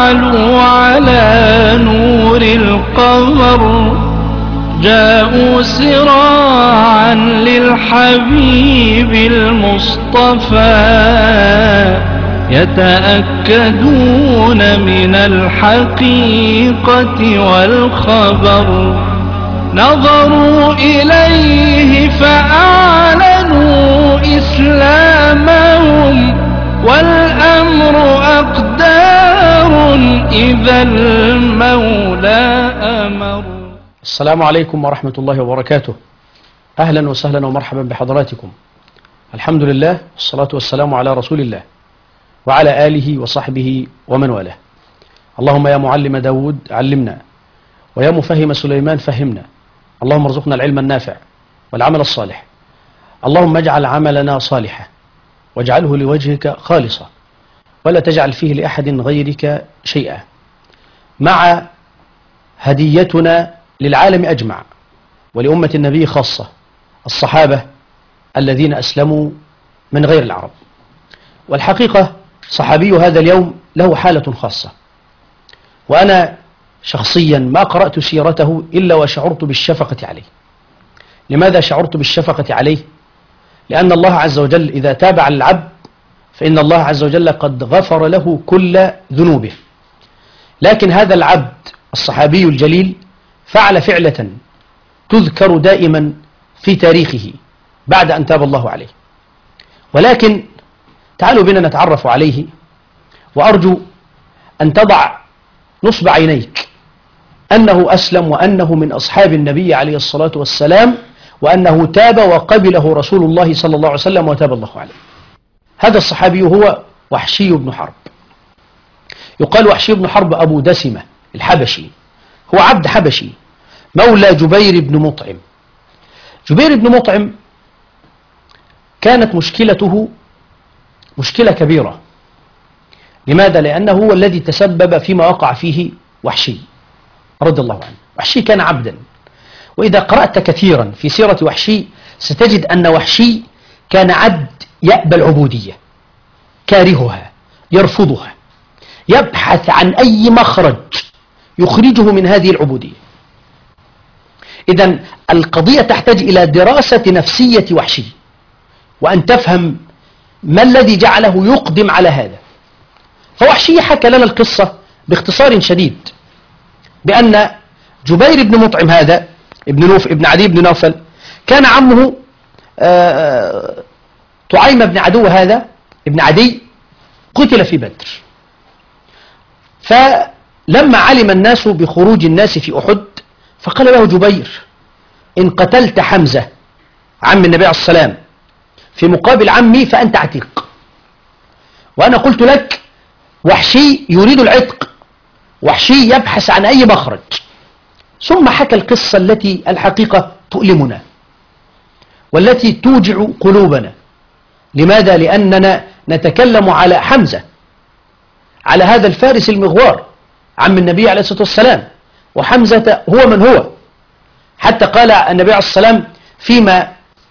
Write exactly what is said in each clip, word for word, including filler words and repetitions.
تعلو على نور القمر، جاءوا سراعا للحبيب المصطفى، يتأكدون من الحقيقة والخبر. نظروا إليه فأعلنوا إسلامهم، والأمر أقدار إذا المولى أمر. السلام عليكم ورحمة الله وبركاته. أهلا وسهلا ومرحبا بحضراتكم. الحمد لله والصلاة والسلام على رسول الله وعلى آله وصحبه ومن والاه. اللهم يا معلم داود علمنا، ويا مفهم سليمان فهمنا. اللهم ارزقنا العلم النافع والعمل الصالح. اللهم اجعل عملنا صالحا واجعله لوجهك خالصا، ولا تجعل فيه لأحد غيرك شيئا. مع هديتنا للعالم أجمع ولأمة النبي خاصة، الصحابة الذين أسلموا من غير العرب. والحقيقة صحابي هذا اليوم له حالة خاصة، وأنا شخصيا ما قرأت سيرته إلا وشعرت بالشفقة عليه. لماذا شعرت بالشفقة عليه؟ لأن الله عز وجل إذا تاب على العبد فإن الله عز وجل قد غفر له كل ذنوبه. لكن هذا العبد الصحابي الجليل فعل فعلة تذكر دائما في تاريخه بعد أن تاب الله عليه. ولكن تعالوا بنا نتعرف عليه، وأرجو أن تضع نصب عينيك أنه أسلم، وأنه من أصحاب النبي عليه الصلاة والسلام، وأنه تاب وقبله رسول الله صلى الله عليه وسلم وتاب الله عليه. هذا الصحابي هو وحشي بن حرب. يقال وحشي بن حرب أبو دسمة الحبشي، هو عبد حبشي مولى جبير بن مطعم. جبير بن مطعم كانت مشكلته مشكلة كبيرة. لماذا؟ لأنه هو الذي تسبب فيما وقع فيه وحشي رضي الله عنه. وحشي كان عبدا، وإذا قرأت كثيرا في سيرة وحشي ستجد أن وحشي كان عبد يأبى العبودية، كارهها، يرفضها، يبحث عن أي مخرج يخرجه من هذه العبودية. إذن القضية تحتاج إلى دراسة نفسية وحشي، وأن تفهم ما الذي جعله يقدم على هذا. فوحشي حكى لنا القصة باختصار شديد، بأن جبير بن مطعم هذا ابن نوف ابن عدي بن نوفل كان عمه طعيم بن عدو هذا ابن عدي قتل في بدر. فلما علم الناس بخروج الناس في أحد فقال له جبير: إن قتلت حمزة عم النبي عليه السلام في مقابل عمي فأنت عتيق. وأنا قلت لك وحشي يريد العتق، وحشي يبحث عن أي مخرج. ثم حكى القصة التي الحقيقة تؤلمنا والتي توجع قلوبنا. لماذا؟ لأننا نتكلم على حمزة، على هذا الفارس المغوار عم النبي عليه الصلاة والسلام، وحمزة هو من هو. حتى قال النبي عليه الصلاة والسلام فيما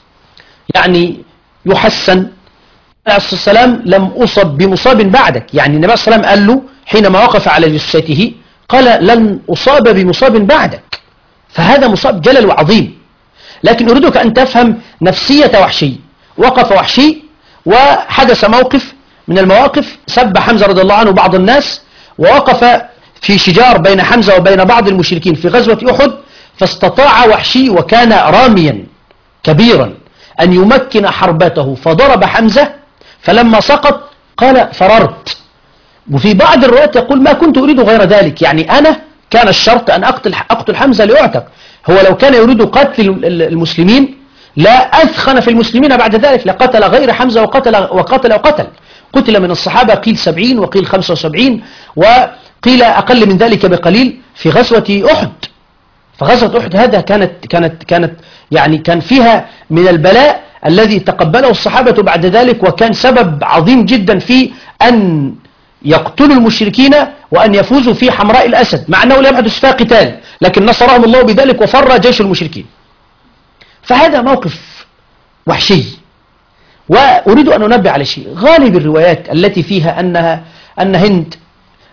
يعني يحسن عليه الصلاة والسلام: لم أصب بمصاب بعدك. يعني النبي عليه الصلاة والسلام قال له حينما وقف على جثته قال: لن أصاب بمصاب بعدك. فهذا مصاب جلل وعظيم. لكن أريدك أن تفهم نفسية وحشي. وقف وحشي وحدث موقف من المواقف، سب حمزة رضي الله عنه بعض الناس، ووقف في شجار بين حمزة وبين بعض المشركين في غزوة أحد، فاستطاع وحشي وكان راميا كبيرا أن يمكن حربته، فضرب حمزة، فلما سقط قال: فررت. وفي بعض الروايات يقول: ما كنت أريد غير ذلك، يعني أنا كان الشرط أن أقتل, أقتل حمزة لأعتق. هو لو كان يريد قتل المسلمين لا أثخن في المسلمين بعد ذلك، لقتل غير حمزة وقتل وقتل وقتل. قتل من الصحابة قيل سبعين وقيل خمسة وسبعين وقيل أقل من ذلك بقليل في غزوة أحد. فغزوة أحد هذا كانت كانت كانت يعني كان فيها من البلاء الذي تقبله الصحابة بعد ذلك، وكان سبب عظيم جدا في أن يقتلوا المشركين وأن يفوزوا في حمراء الأسد، مع أنه لم يحدث فيها قتال، لكن نصرهم الله بذلك وفر جيش المشركين. فهذا موقف وحشي. وأريد أن أنبه على شيء: غالب الروايات التي فيها أنها أن هند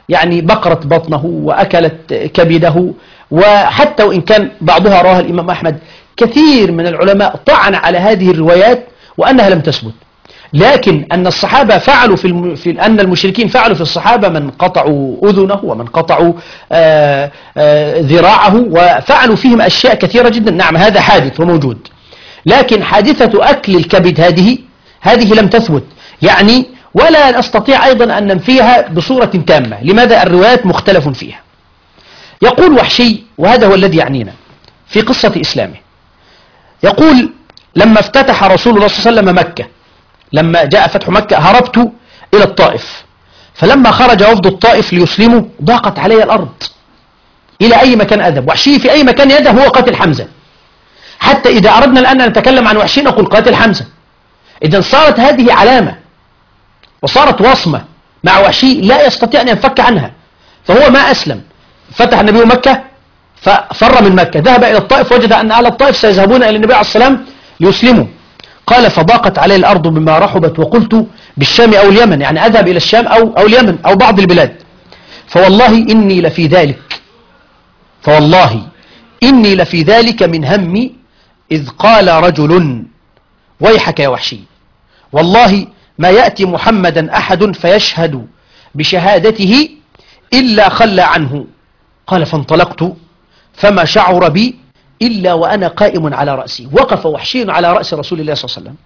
يعني بقرت بطنه وأكلت كبده، وحتى وإن كان بعضها رواها الإمام أحمد، كثير من العلماء طعن على هذه الروايات وأنها لم تثبت. لكن أن الصحابة فعلوا في, الم... في أن المشركين فعلوا في الصحابة من قطعوا أذنه ومن قطعوا آآ آآ ذراعه، وفعلوا فيهم أشياء كثيرة جدا. نعم هذا حادث وموجود، لكن حادثة أكل الكبد هذه هذه لم تثبت يعني، ولا نستطيع أيضا أن ننفيها بصورة تامة. لماذا؟ الروايات مختلف فيها. يقول وحشي، وهذا هو الذي يعنينا في قصة إسلامه، يقول لما افتتح رسول الله صلى الله عليه وسلم مكة، لما جاء فتح مكة هربت إلى الطائف، فلما خرج وفد الطائف ليسلموا ضاقت علي الأرض، إلى أي مكان أذهب؟ وحشي في أي مكان يذهب هو قاتل حمزة. حتى إذا أردنا الآن أن نتكلم عن وحشي نقول قاتل حمزة. إذن صارت هذه علامة وصارت وصمة مع وحشي لا يستطيع أن ينفك عنها. فهو ما أسلم، فتح النبي مكة ففر من مكة، ذهب إلى الطائف، وجد أن أهل الطائف سيذهبون إلى النبي عليه السلام ليسلموا. قال فضاقت علي الأرض بما رحبت وقلت بالشام أو اليمن، يعني أذهب إلى الشام أو, أو اليمن أو بعض البلاد. فوالله إني لفي ذلك فوالله إني لفي ذلك من همي إذ قال رجل ويحك يا وحشي، والله ما يأتي محمدا أحد فيشهد بشهادته إلا خلى عنه. قال فانطلقت فما شعر بي إلا وأنا قائم على رأسي. وقف وحشي على رأس رسول الله صلى الله عليه وسلم،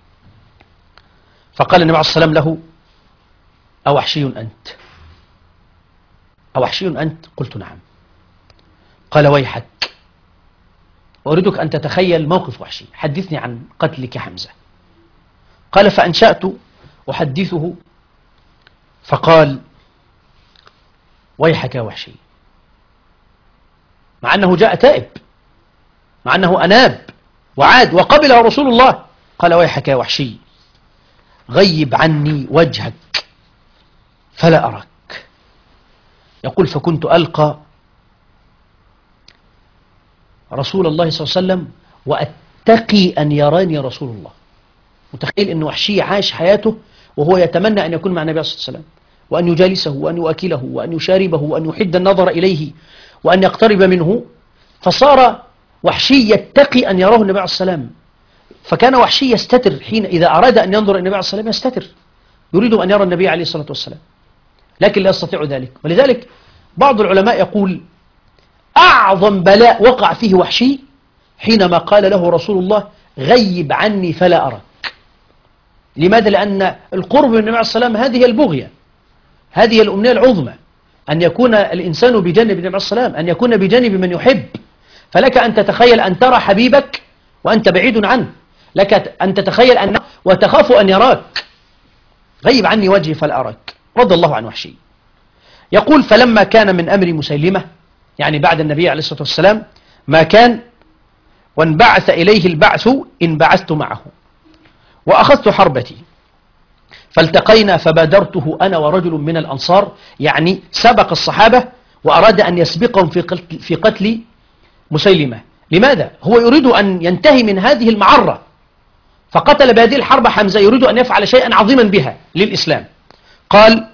فقال النبي عليه الصلاة والسلام له أوحشي أنت؟ أوحشي أنت؟ قلت نعم. قال ويحك، وأريدك أن تتخيل موقف وحشي، حدثني عن قتلك حمزة. قال فأنشأت أحدثه، فقال ويحك يا وحشي، مع أنه جاء تائب، مع أنه أناب وعاد وقبله رسول الله. قال ويحك يا وحشي غيب عني وجهك فلا أراك. يقول فكنت ألقى رسول الله صلى الله عليه وسلم وأتقي أن يراني رسول الله. متخيل أن وحشي عاش حياته وهو يتمنى أن يكون مع النبي صلى الله عليه وسلم، وأن يجالسه وأن يؤكله وأن يشاربه وأن يحد النظر إليه وأن يقترب منه. فصار وحشي يتقي أن يراه النبي عليه السلام، فكان وحشي يستتر حين إذا أراد أن ينظر النبي عليه السلام يستتر، يريد أن يرى النبي عليه الصلاة والسلام، لكن لا يستطيع ذلك. ولذلك بعض العلماء يقول أعظم بلاء وقع فيه وحشي حينما قال له رسول الله غيب عني فلا أراك. لماذا؟ لأن القرب من النبي عليه السلام هذه البغية، هذه الأمنية العظمى، أن يكون الإنسان بجانب النبي عليه السلام، أن يكون بجانب من يحب. فلك أن تتخيل أن ترى حبيبك وأنت بعيد عنه، لك أن تتخيل أن وتخاف أن يراك. غيب عني وجهي فلا أراك، رضي الله عن وحشي. يقول فلما كان من أمر مسيلمة، يعني بعد النبي عليه الصلاة والسلام ما كان، وانبعث إليه البعث انبعثت معه، وأخذت حربتي فالتقينا فبادرته أنا ورجل من الأنصار، يعني سبق الصحابة وأراد أن يسبقهم في قتل, في قتل مسيلمة. لماذا؟ هو يريد أن ينتهي من هذه المعرة، فقتل بهذه الحرب حمزة، يريد أن يفعل شيئا عظيما بها للإسلام. قال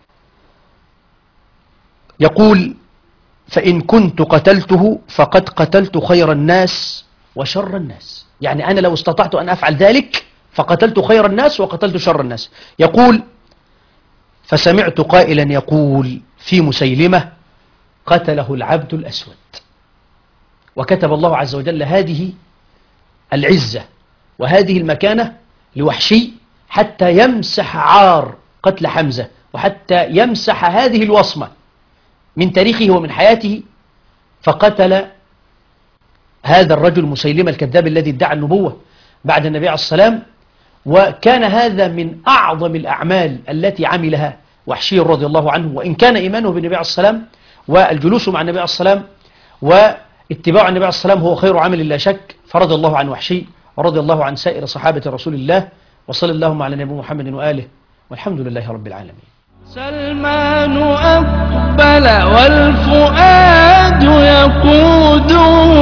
يقول فإن كنت قتلته فقد قتلت خير الناس وشر الناس، يعني أنا لو استطعت أن أفعل ذلك فقتلت خير الناس وقتلت شر الناس. يقول فسمعت قائلا يقول في مسيلمة قتله العبد الأسود. وكتب الله عز وجل هذه العزة وهذه المكانة لوحشي حتى يمسح عار قتل حمزة، وحتى يمسح هذه الوصمة من تاريخه ومن حياته. فقتل هذا الرجل مسيلمة الكذاب الذي ادعى النبوة بعد النبي عليه السلام. وكان هذا من أعظم الأعمال التي عملها وحشي رضي الله عنه، وإن كان إيمانه بالنبي عليه السلام والجلوس مع النبي عليه السلام واتباع النبي عليه السلام هو خير عمل لا شك. فرضي الله عن وحشي ورضي الله عن سائر صحابة رسول الله، وصلى اللهم على نبي محمد وآله، والحمد لله رب العالمين. سلمان أقبل والفؤاد يقود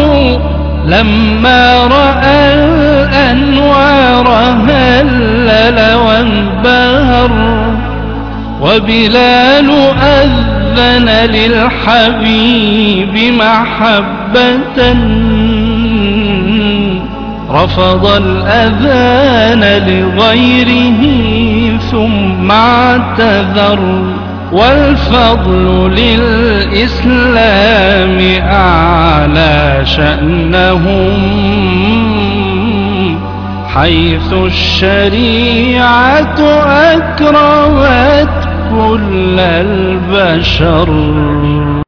لما رأى الأنوار هلل وانبهر، وبلال أذن للحبيب محبة رفض الأذان لغيره ثم اعتذر. والفضل للإسلام أعلى شأنهم حيث الشريعة أكرمت كل البشر.